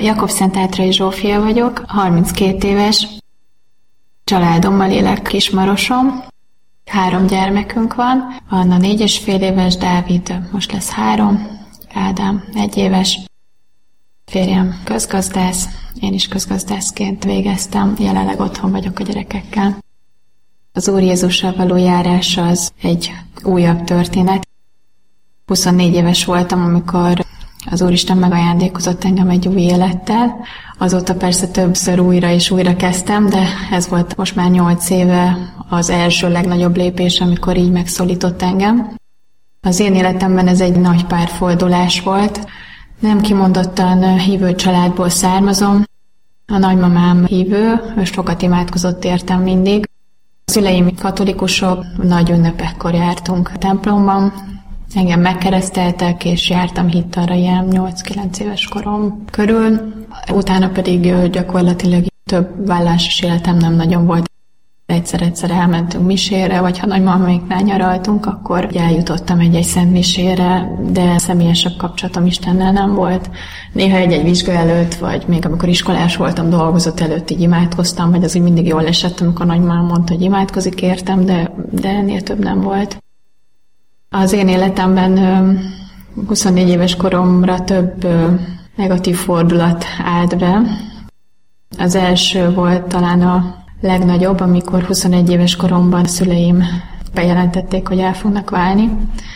Jakobszentátrai Zsófia vagyok, 32 éves, családommal élek Kismaroson. 3 gyermekünk van, Anna 4,5 éves, Dávid most lesz 3, Ádám 1 éves, férjem közgazdász, én is közgazdászként végeztem, jelenleg otthon vagyok a gyerekekkel. Az Úr Jézussal való járás az egy újabb történet. 24 éves voltam, amikor az Úristen megajándékozott engem egy új élettel. Azóta persze többször újra és újra kezdtem, de ez volt most már 8 éve az első legnagyobb lépés, amikor így megszólított engem. Az én életemben ez egy nagy párfordulás volt. Nem kimondottan hívő családból származom. A nagymamám hívő, ő sokat imádkozott értem mindig. A szüleim katolikusok, nagy ünnepekkor jártunk a templomban. Engem megkereszteltek, és jártam hittalra ilyen 8-9 éves korom körül. Utána pedig gyakorlatilag több vallásos életem nem nagyon volt. Egyszer elmentünk misére, vagy ha nagymamáméknál nyaraltunk, akkor eljutottam egy szent misére, de személyesebb kapcsolatom Istennel nem volt. Néha egy vizsga előtt, vagy még amikor iskolás voltam, dolgozat előtt így imádkoztam, vagy az úgy mindig jól esett, amikor nagymamám mondta, hogy imádkozik értem, de ennél több nem volt. Az én életemben 24 éves koromra több negatív fordulat állt be. Az első volt talán a legnagyobb, amikor 21 éves koromban szüleim bejelentették, hogy el fognak válni.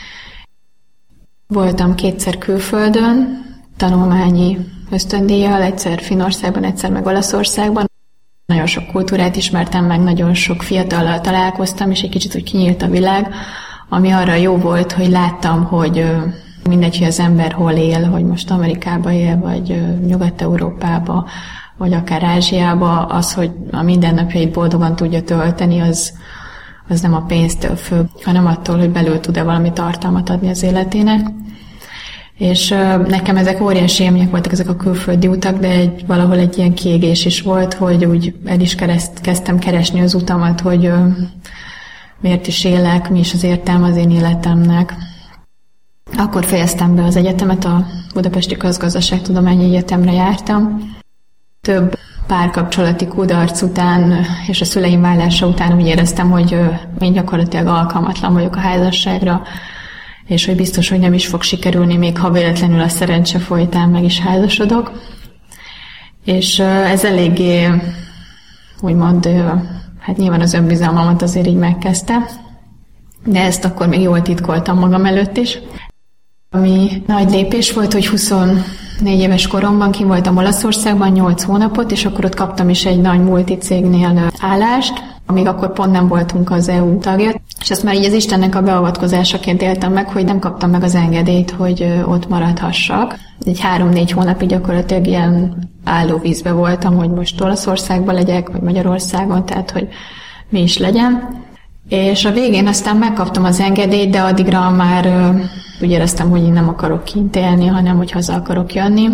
Voltam 2-szer külföldön, tanulmányi ösztöndíjjal, egyszer Finnországban, egyszer meg Olaszországban. Nagyon sok kultúrát ismertem meg, nagyon sok fiatallal találkoztam, és egy kicsit úgy kinyílt a világ, ami arra jó volt, hogy láttam, hogy mindegy, hogy az ember hol él, hogy most Amerikába él, vagy Nyugat-Európába, vagy akár Ázsiába, az, hogy a mindennapjait boldogan tudja tölteni, az nem a pénztől függ, hanem attól, hogy belül tud-e valami tartalmat adni az életének. És nekem ezek óriási élmények voltak, ezek a külföldi utak, de valahol egy ilyen kiégés is volt, hogy úgy el is kezdtem keresni az utamat, hogy miért is élek, mi is az értelme az én életemnek. Akkor fejeztem be az egyetemet, a Budapesti Közgazdaságtudományi Egyetemre jártam. Több párkapcsolati kudarc után és a szüleim válása után úgy éreztem, hogy én gyakorlatilag alkalmatlan vagyok a házasságra, és hogy biztos, hogy nem is fog sikerülni, még ha véletlenül a szerencse folytán meg is házasodok. És ez eléggé, úgymond, hát nyilván az önbizalmamat azért így megkezdte, de ezt akkor még jól titkoltam magam előtt is. Ami nagy lépés volt, hogy 24 éves koromban kim voltam Olaszországban 8 hónapot, és akkor ott kaptam is egy nagy multicégnél állást, amíg akkor pont nem voltunk az EU tagja. És ezt már így az Istennek a beavatkozásaként éltem meg, hogy nem kaptam meg az engedélyt, hogy ott maradhassak. Egy 3-4 hónapig gyakorlatilag ilyen állóvízbe voltam, hogy most Olaszországban legyek, vagy Magyarországon, tehát hogy mi is legyen. És a végén aztán megkaptam az engedélyt, de addigra már úgy éreztem, hogy én nem akarok kint élni, hanem hogy haza akarok jönni.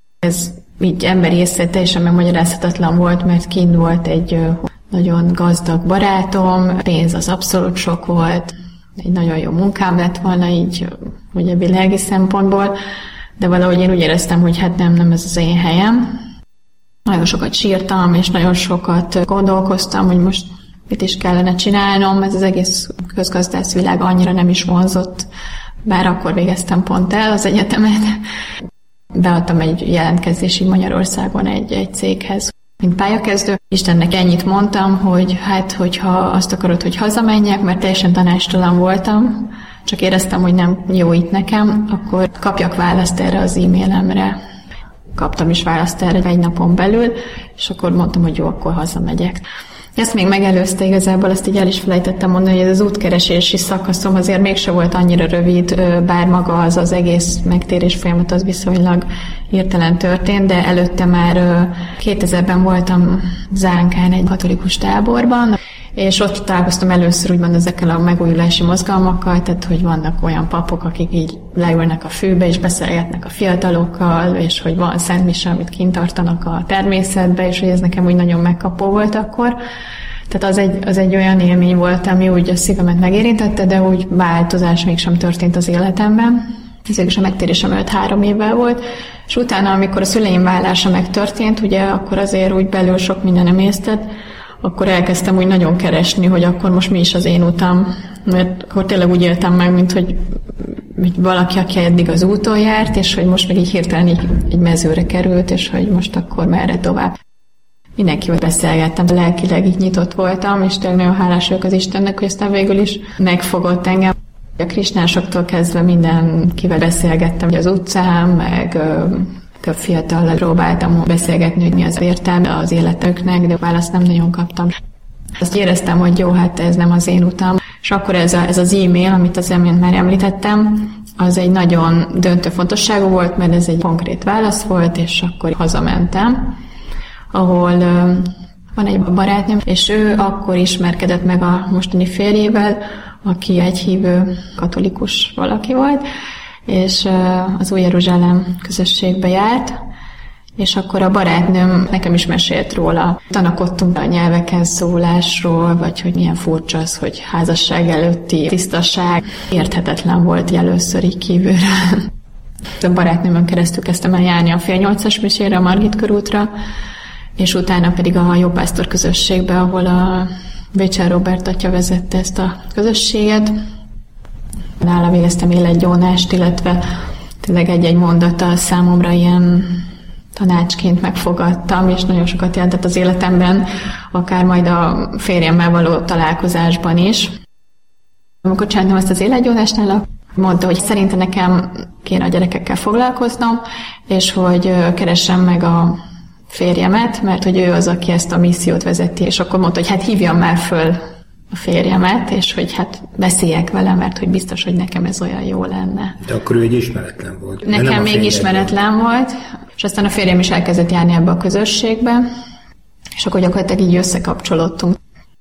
Ez így emberi észre teljesen megmagyarázhatatlan volt, mert kint volt egy nagyon gazdag barátom, pénz az abszolút sok volt, egy nagyon jó munkám lett volna így, ugye világi szempontból, de valahogy én úgy éreztem, hogy hát nem ez az én helyem. Nagyon sokat sírtam, és nagyon sokat gondolkoztam, hogy most mit is kellene csinálnom, ez az egész közgazdász világ annyira nem is vonzott, bár akkor végeztem pont el az egyetemet. Beadtam egy jelentkezést Magyarországon egy céghez, mint pályakezdő. Istennek ennyit mondtam, hogy hát, hogyha azt akarod, hogy hazamenjek, mert teljesen tanástalan voltam, csak éreztem, hogy nem jó itt nekem, akkor kapjak választ erre az e-mailemre. Kaptam is választ erre egy napon belül, és akkor mondtam, hogy jó, akkor hazamegyek. Ezt még megelőzte igazából, azt így el is felejtettem mondani, hogy ez az útkeresési szakaszom azért mégse volt annyira rövid, bár maga az egész megtérés folyamat az viszonylag hirtelen történt, de előtte már 2000-ben voltam Zánkán egy katolikus táborban, és ott találkoztam először úgymond ezekkel a megújulási mozgalmakkal, tehát hogy vannak olyan papok, akik így leülnek a fűbe, és beszélgetnek a fiatalokkal, és hogy van szent mise, amit kint tartanak a természetbe, és hogy ez nekem úgy nagyon megkapó volt akkor. Tehát az egy olyan élmény volt, ami úgy a szívemet megérintette, de úgy változás mégsem történt az életemben. Ezért a megtérésem előtt 3 évvel volt, és utána, amikor a szüleim válása megtörtént, ugye akkor azért úgy belül sok minden emésztett, akkor elkezdtem úgy nagyon keresni, hogy akkor most mi is az én utam, mert akkor tényleg úgy éltem meg, mint hogy valaki, aki eddig az úton járt, és hogy most meg így hirtelen így mezőre került, és hogy most akkor merre tovább. Mindenkivel beszélgettem, lelkileg így nyitott voltam, és tényleg nagyon hálás vagyok az Istennek, hogy aztán végül is megfogott engem. A krisnásoktól kezdve mindenkivel beszélgettem az utcán, meg több fiatallal próbáltam beszélgetni, hogy mi az értelme az életüknek, de választ nem nagyon kaptam. Azt éreztem, hogy jó, hát ez nem az én utam. És akkor ez az e-mail, amit az imént már említettem, az egy nagyon döntő fontosságú volt, mert ez egy konkrét válasz volt, és akkor hazamentem, ahol van egy barátnőm, és ő akkor ismerkedett meg a mostani férjével, aki egy hívő katolikus valaki volt, és az Új Jeruzsálem közösségbe járt, és akkor a barátnőm nekem is mesélt róla. Tanakodtunk a nyelveken szólásról, vagy hogy milyen furcsa az, hogy házasság előtti tisztaság. Érthetetlen volt először így kívülről. A barátnőmön keresztül kezdtem el járni a fél 8-as misére, a Margit körútra, és utána pedig a Jópásztor közösségbe, ahol a Bécsel Róbert atya vezette ezt a közösséget. Nála végeztem életgyónást, illetve tényleg egy-egy mondata számomra ilyen tanácsként megfogadtam, és nagyon sokat jelentett az életemben, akár majd a férjemmel való találkozásban is. Amikor csináltam ezt az életgyónásnál, mondta, hogy szerintem nekem kéne a gyerekekkel foglalkoznom, és hogy keressem meg a férjemet, mert hogy ő az, aki ezt a missziót vezeti, és akkor mondta, hogy hát hívjam már föl a férjemet, és hogy hát beszéljek vele, mert hogy biztos, hogy nekem ez olyan jó lenne. De akkor ő egy ismeretlen volt. Nekem még ismeretlen volt, és aztán a férjem is elkezdett járni ebbe a közösségbe, és akkor gyakorlatilag így összekapcsolódtunk.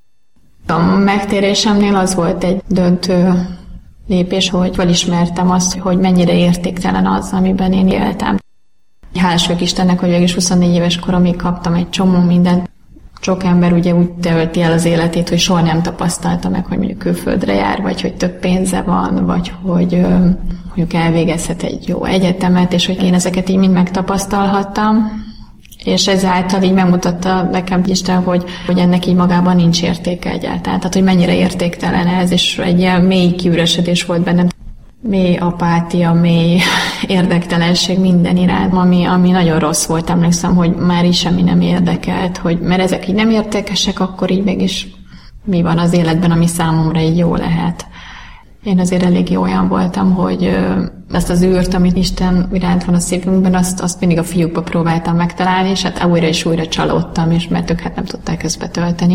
A megtérésemnél az volt egy döntő lépés, hogy felismertem azt, hogy mennyire értéktelen az, amiben én éltem. Hálás vagyok Istennek, hogy végül is 24 éves koromig kaptam egy csomó mindent. Sok ember ugye úgy tölti el az életét, hogy soha nem tapasztalta meg, hogy mondjuk külföldre jár, vagy hogy több pénze van, vagy hogy mondjuk elvégezhet egy jó egyetemet, és hogy én ezeket így mind megtapasztalhattam. És ezáltal így megmutatta nekem Isten, hogy ennek így magában nincs értéke egyáltalán. Tehát, hogy mennyire értéktelen ez, és egy ilyen mély kiüresedés volt bennem. Mély apátia, mély érdektelenség minden iránt, ami nagyon rossz volt. Emlékszem, hogy már is semmi nem érdekelt, hogy mert ezek így nem értékesek, akkor így mégis mi van az életben, ami számomra így jó lehet. Én azért elég olyan voltam, hogy ezt az űrt, amit Isten iránt van a szívünkben, azt mindig a fiúkba próbáltam megtalálni, és hát újra és újra csalódtam, és mert ők hát nem tudták ezt betölteni.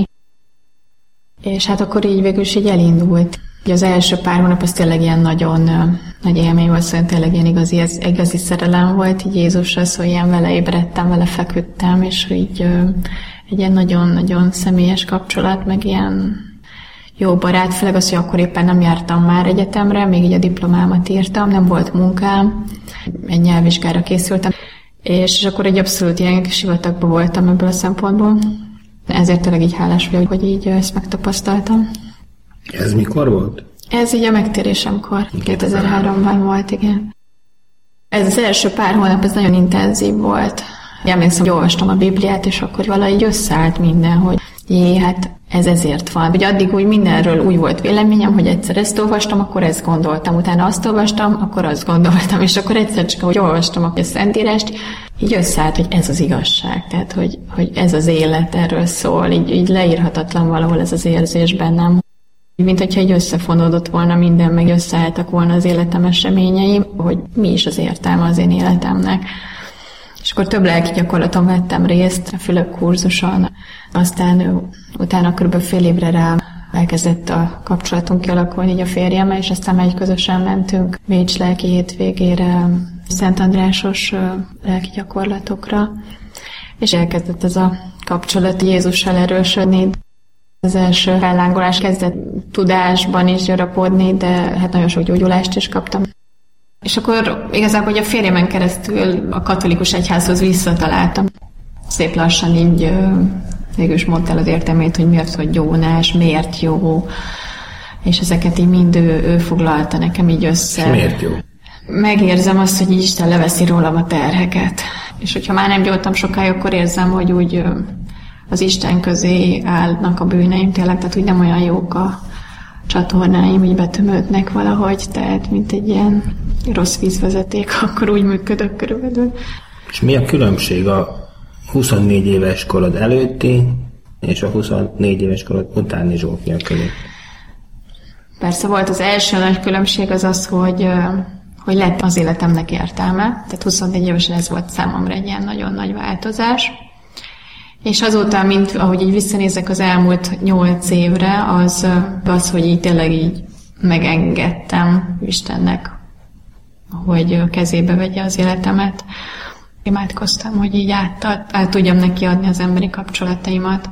És hát akkor így végül is így elindult. Az első pár hónap az tényleg ilyen nagyon nagy élmény volt, szóval tényleg ilyen igazi szerelem volt így Jézusra, szóval ilyen vele ébredtem, vele feküdtem, és így egy ilyen nagyon-nagyon személyes kapcsolat, meg ilyen jó barát, főleg az, hogy akkor éppen nem jártam már egyetemre, még így a diplomámat írtam, nem volt munkám, egy nyelvvizsgára készültem, és akkor egy abszolút ilyen sivatagban voltam ebből a szempontból. Ezért tényleg így hálás vagyok, hogy így ezt megtapasztaltam. Ez mikor volt? Ez így a megtérésemkor, 2003-ban volt, igen. Ez az első pár hónap, ez nagyon intenzív volt. Emlékszem, hogy olvastam a Bibliát, és akkor valahogy összeállt minden, hogy hát ez ezért van. Hogy addig úgy mindenről úgy volt véleményem, hogy egyszer ezt olvastam, akkor ezt gondoltam, utána azt olvastam, akkor azt gondoltam, és akkor egyszer csak, hogy olvastam a Szentírást, így összeállt, hogy ez az igazság, tehát hogy ez az élet erről szól, így leírhatatlan valahol ez az érzés bennem. Mint hogyha így összefonódott volna minden, meg összeálltak volna az életem eseményeim, hogy mi is az értelme az én életemnek. És akkor több lelki gyakorlaton vettem részt, a Fülöp kurzuson, aztán utána kb. Fél évre rá elkezdett a kapcsolatunk kialakulni így a férjemmel, és aztán meg közösen mentünk Bécs lelki hétvégére, Szent Andrásos lelki gyakorlatokra, és elkezdett ez a kapcsolat Jézussal erősödni. Az első fellángolás kezdett tudásban is gyarapodni, de hát nagyon sok gyógyulást is kaptam. És akkor igazából, hogy a férjemen keresztül a katolikus egyházhoz visszataláltam. Szép lassan így végül is mondta el az értelmét, hogy miért vagy gyónás, miért jó, és ezeket így mind ő foglalta nekem így össze. És miért jó? megérzem azt, hogy Isten leveszi rólam a terheket. És hogyha már nem gyógytam sokáig, akkor érzem, hogy úgy az Isten közé állnak a bűneim tényleg, tehát úgy nem olyan jók a csatornáim, így betömődnek valahogy, tehát mint egy ilyen rossz vízvezeték, akkor úgy működök körülbelül. És mi a különbség a 24 éves korod előtti és a 24 éves korod utáni Zsófia között? Persze volt az első nagy különbség az, hogy lett az életemnek értelme, tehát 24 évesen ez volt számomra egy ilyen nagyon nagy változás. És azóta, ahogy így visszanézek az elmúlt 8 évre, az, hogy így tényleg így megengedtem Istennek, hogy kezébe vegye az életemet. Imádkoztam, hogy így át tudjam neki adni az emberi kapcsolataimat.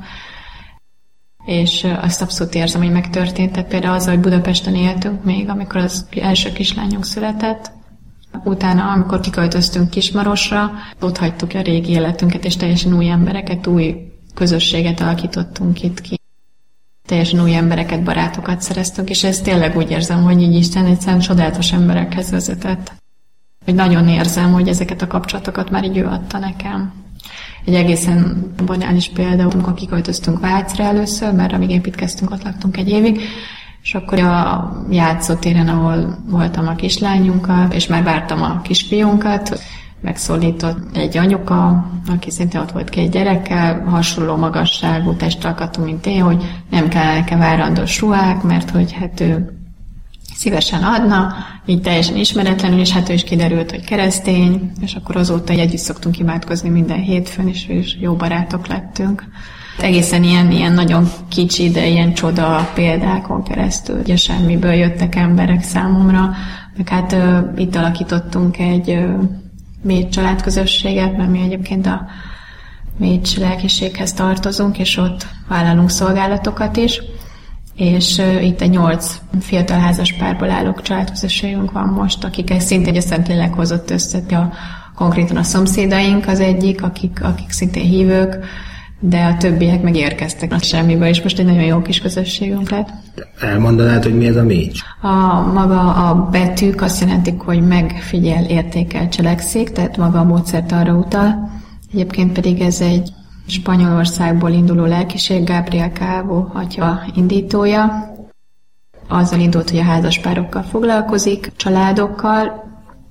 És azt abszolút érzem, hogy megtörtént. Tehát például az, hogy Budapesten éltünk még, amikor az első kislányunk született. Utána, amikor kiköltöztünk Kismarosra, ott hagytuk a régi életünket, és teljesen új embereket, új közösséget alakítottunk itt ki. Teljesen új embereket, barátokat szereztünk, és ezt tényleg úgy érzem, hogy így Isten egyszerűen csodálatos emberekhez vezetett. Hogy nagyon érzem, hogy ezeket a kapcsolatokat már így ő adta nekem. Egy egészen banális példa, amikor kiköltöztünk Vácra először, mert amíg építkeztünk, ott laktunk egy évig, és akkor a játszótéren, ahol voltam a kislányunkkal, és már vártam a kisfiunkat, megszólított egy anyuka, aki szintén ott volt 2 gyerekkel, hasonló magasságú testalkatú, mint én, hogy nem kell nekem várandós ruhák, mert hogy hát ő szívesen adna, így teljesen ismeretlenül, és hát ő is kiderült, hogy keresztény, és akkor azóta együtt szoktunk imádkozni minden hétfőn, és jó barátok lettünk. Egészen ilyen nagyon kicsi, de ilyen csoda példákon keresztül, ugye semmiből jöttek emberek számomra, meg hát itt alakítottunk egy Mécs családközösséget, mert mi egyébként a Mécs lelkiséghez tartozunk, és ott vállalunk szolgálatokat is, és itt egy 8 fiatal házas párból álló családközösségünk van most, akik szintén a Szentlélek hozott össze, konkrétan a szomszédaink az egyik, akik szintén hívők, de a többiek megérkeztek a semmiből, és most egy nagyon jó kis közösségünk lett. Elmondanád, hogy mi ez a Mécs? Maga a betűk azt jelentik, hogy megfigyel, értékel, cselekszik, tehát maga a módszert arra utal. Egyébként pedig ez egy Spanyolországból induló lelkiség, Gabriel Calvo atya indítója. Azzal indult, hogy a házaspárokkal foglalkozik, családokkal,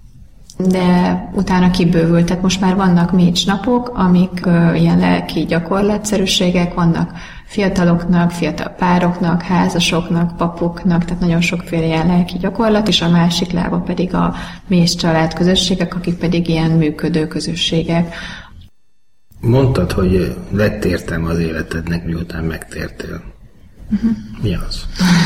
de utána kibővült, tehát most már vannak Mécs napok, amik ilyen lelki gyakorlatszerűségek vannak fiataloknak, fiatal pároknak, házasoknak, papoknak, tehát nagyon sokféle ilyen lelki gyakorlat, és a másik lába pedig a Mécs családközösségek, akik pedig ilyen működő közösségek. Mondtad, hogy lett értelme az életednek, miután megtértél. Mi az?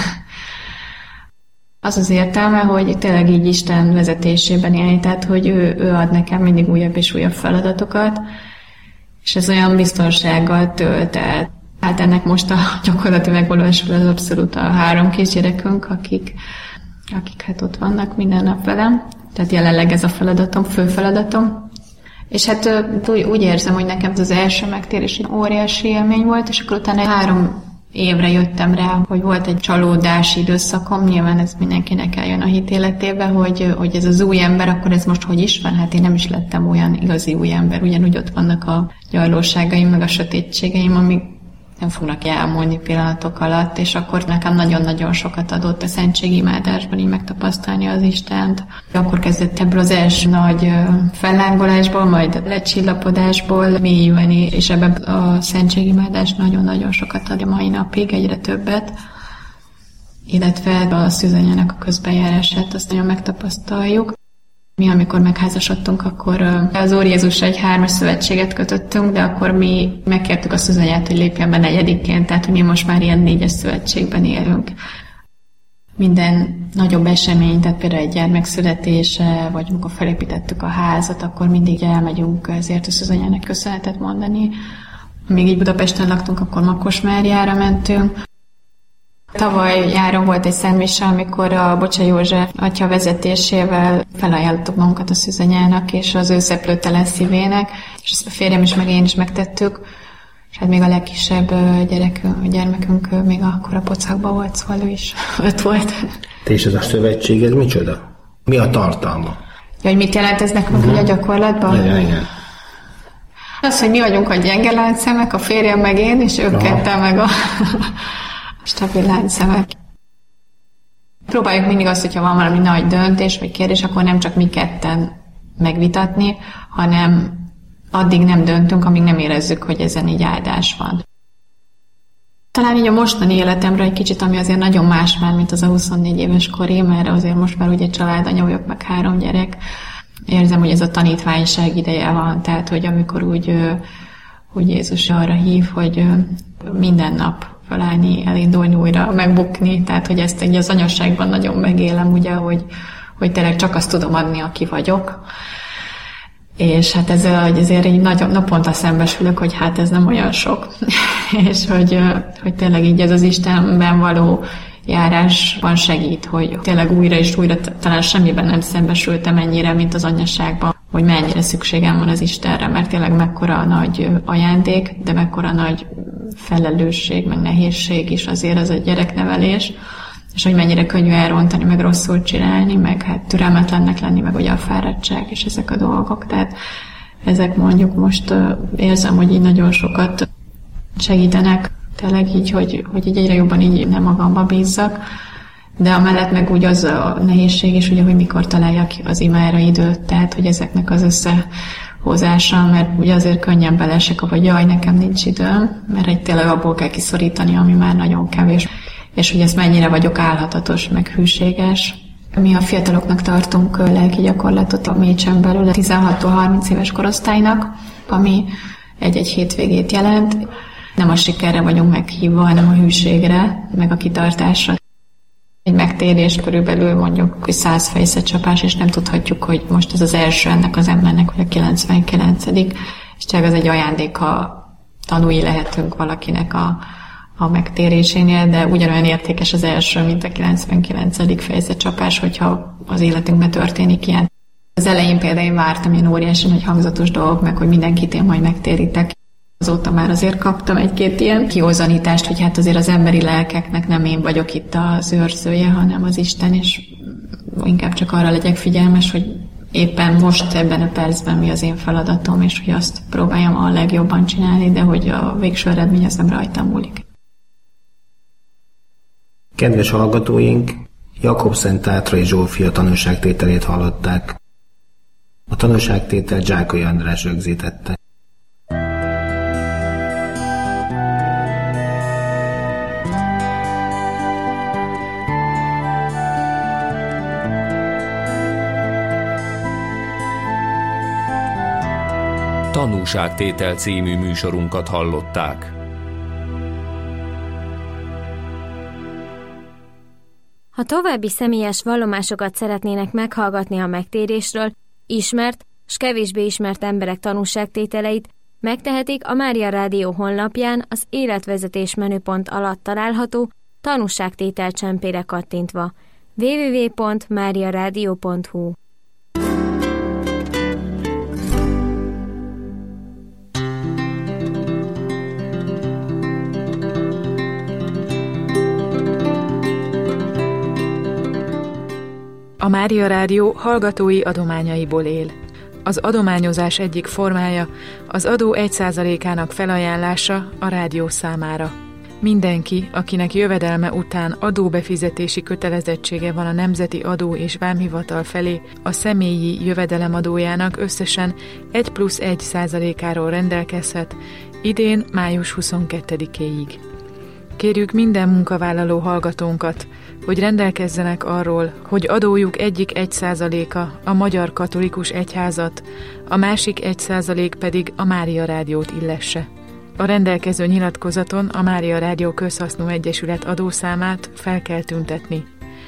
Az az értelme, hogy tényleg így Isten vezetésében élni, tehát hogy ő ad nekem mindig újabb és újabb feladatokat, és ez olyan biztonsággal tölt el. Hát ennek most a gyakorlati megvalósul az abszolút a 3 kisgyerekünk, akik hát ott vannak minden nap velem. Tehát jelenleg ez a feladatom, fő feladatom. És hát úgy érzem, hogy nekem ez az első megtérés egy óriási élmény volt, és akkor utána 3 évre jöttem rá, hogy volt egy csalódási időszakom, nyilván ez mindenkinek eljön a hit életébe, hogy ez az új ember, akkor ez most hogy is van? Hát én nem is lettem olyan igazi új ember, ugyanúgy ott vannak a gyarlóságaim, meg a sötétségeim, amik nem fognak elmúlni pillanatok alatt, és akkor nekem nagyon-nagyon sokat adott a szentségimádásban így megtapasztalni az Istent. Akkor kezdett ebből az első nagy fellángolásból, majd a lecsillapodásból mélyülni, és ebben a szentségimádás nagyon-nagyon sokat ad a mai napig, egyre többet, illetve a szűzanyának a közbenjárását, azt nagyon megtapasztaljuk. Mi, amikor megházasodtunk, akkor az Úr Jézussal egy 3-as szövetséget kötöttünk, de akkor mi megkértük a szűzanyát, hogy lépjen be 4-ként, tehát mi most már ilyen 4-es szövetségben élünk. Minden nagyobb esemény, tehát például egy gyermek születése, vagy amikor felépítettük a házat, akkor mindig elmegyünk ezért a szűzanyának köszönetet mondani. Amíg így Budapesten laktunk, akkor Makosmáriára mentünk. Tavaly nyáron volt egy szentmise, amikor a Bocsa József atya vezetésével felajánlottuk magunkat a szűzanyának és az ő szeplőtelen szívének, és ezt a férjem is, meg én is megtettük, és hát még a legkisebb gyermekünk még akkor a pocakban volt, szóval ő is 5 volt. És ez a szövetség, ez micsoda? Mi a tartalma? Ja, hogy mit jelent ez nekünk így a gyakorlatban? Igen. Az, hogy mi vagyunk a gyenge láncszemek, a férjem meg én, és ők ketten meg a stabil láncszemek. Próbáljuk mindig azt, hogyha van valami nagy döntés vagy kérdés, akkor nem csak mi ketten megvitatni, hanem addig nem döntünk, amíg nem érezzük, hogy ezen így áldás van. Talán így a mostani életemre egy kicsit, ami azért nagyon más már, mint az a 24 éves koré, mert azért most már ugye családanya vagyok, meg 3 gyerek. Érzem, hogy ez a tanítványság ideje van, tehát, hogy amikor úgy Jézus arra hív, hogy minden nap felállni, elindulni újra, megbukni, tehát, hogy ezt így az anyasságban nagyon megélem, ugye, hogy tényleg csak azt tudom adni, aki vagyok. És hát ezért így nagyon naponta szembesülök, hogy hát ez nem olyan sok. És hogy tényleg így ez az Istenben való járásban segít, hogy tényleg újra és újra talán semmiben nem szembesültem ennyire, mint az anyaságban, hogy mennyire szükségem van az Istenre, mert tényleg mekkora nagy ajándék, de mekkora nagy felelősség, meg nehézség is azért az a gyereknevelés, és hogy mennyire könnyű elrontani, meg rosszul csinálni, meg hát türelmetlennek lenni, meg ugye a fáradtság és ezek a dolgok. Tehát ezek mondjuk most érzem, hogy így nagyon sokat segítenek, tényleg így, hogy így egyre jobban így nem magamba bízzak, de amellett meg úgy az a nehézség is, ugye, hogy mikor találjak az imára időt, tehát hogy ezeknek az összehozása, mert ugye azért könnyen belesek, hogy jaj, nekem nincs időm, mert egy tényleg abból kell kiszorítani, ami már nagyon kevés. És hogy ez mennyire vagyok álhatatos, meg hűséges. Mi a fiataloknak tartunk lelki gyakorlatot a Mécsen belül, a 16-tól 30 éves korosztálynak, ami egy-egy hétvégét jelent. Nem a sikerre vagyunk meghívva, hanem a hűségre, meg a kitartásra. Egy megtérés körülbelül mondjuk 100 fejszecsapás, és nem tudhatjuk, hogy most ez az első ennek az embernek, vagy a 99. És csak az egy ajándék, ha tanúi lehetünk valakinek a megtérésénél, de ugyanolyan értékes az első, mint a 99. fejszecsapás, hogyha az életünkben történik ilyen. Az elején például én vártam ilyen óriási nagy hangzatos dolgok, meg hogy mindenkit én majd megtérítek. Azóta már azért kaptam egy-két ilyen kihozanítást, hogy hát azért az emberi lelkeknek nem én vagyok itt az őrzője, hanem az Isten, és inkább csak arra legyek figyelmes, hogy éppen most ebben a percben mi az én feladatom, és hogy azt próbáljam a legjobban csinálni, de hogy a végső eredmény az nem rajtam múlik. Kedves hallgatóink, Jakobszentátrai Zsófia tanúságtételét hallották. A tanúságtétel Zsákai András rögzítette. Tanúságtétel című műsorunkat hallották. Ha további személyes vallomásokat szeretnének meghallgatni a megtérésről, ismert s kevésbé ismert emberek tanúságtételeit, megtehetik a Mária Rádió honlapján az életvezetés menüpont alatt található tanúságtétel csempére kattintva. www.mariaradio.hu. A Mária Rádió hallgatói adományaiból él. Az adományozás egyik formája az adó 1%-ának felajánlása a rádió számára. Mindenki, akinek jövedelme után adóbefizetési kötelezettsége van a Nemzeti Adó és Vámhivatal felé, a személyi jövedelemadójának összesen 1+1%-áról rendelkezhet, idén május 22-éig. Kérjük minden munkavállaló hallgatónkat, hogy rendelkezzenek arról, hogy adójuk egyik 1%-a a Magyar Katolikus Egyházat, a másik 1% pedig a Mária Rádiót illesse. A rendelkező nyilatkozaton a Mária Rádió Közhasznú Egyesület adószámát fel kell tüntetni.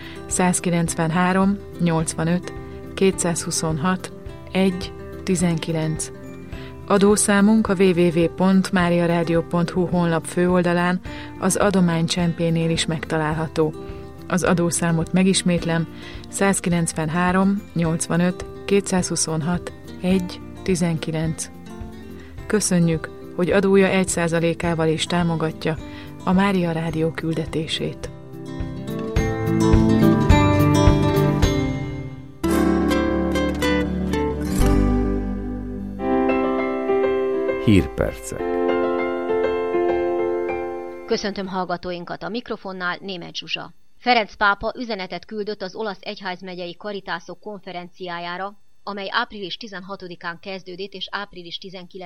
193 85 226 1 19. Adószámunk a www.mariaradio.hu honlap főoldalán az adománycsempénél is megtalálható. Az adószámot megismétlem, 193 85 226 1 19. Köszönjük, hogy adója 1%-ával is támogatja a Mária Rádió küldetését. Hírpercek. Köszöntöm hallgatóinkat, a mikrofonnál Németh Zsuzsa. Ferenc pápa üzenetet küldött az olasz egyházmegyei karitászok konferenciájára, amely április 16-án kezdődött és április 19